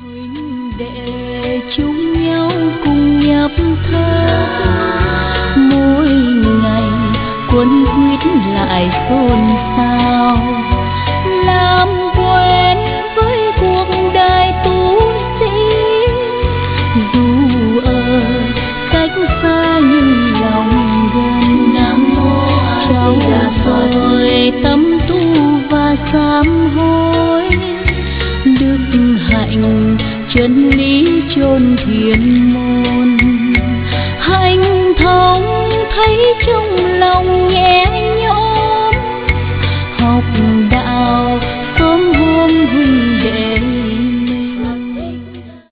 huynh đệ chung nhau cùng nhập thơ, mỗi ngày quân quyết lại xôn xao, làm quen với cuộc đời tu sĩ. Dù ở cách xa nhưng lòng gần, cháu tôi tâm tu và sám hối, đức hạnh chân lý chôn thiền môn.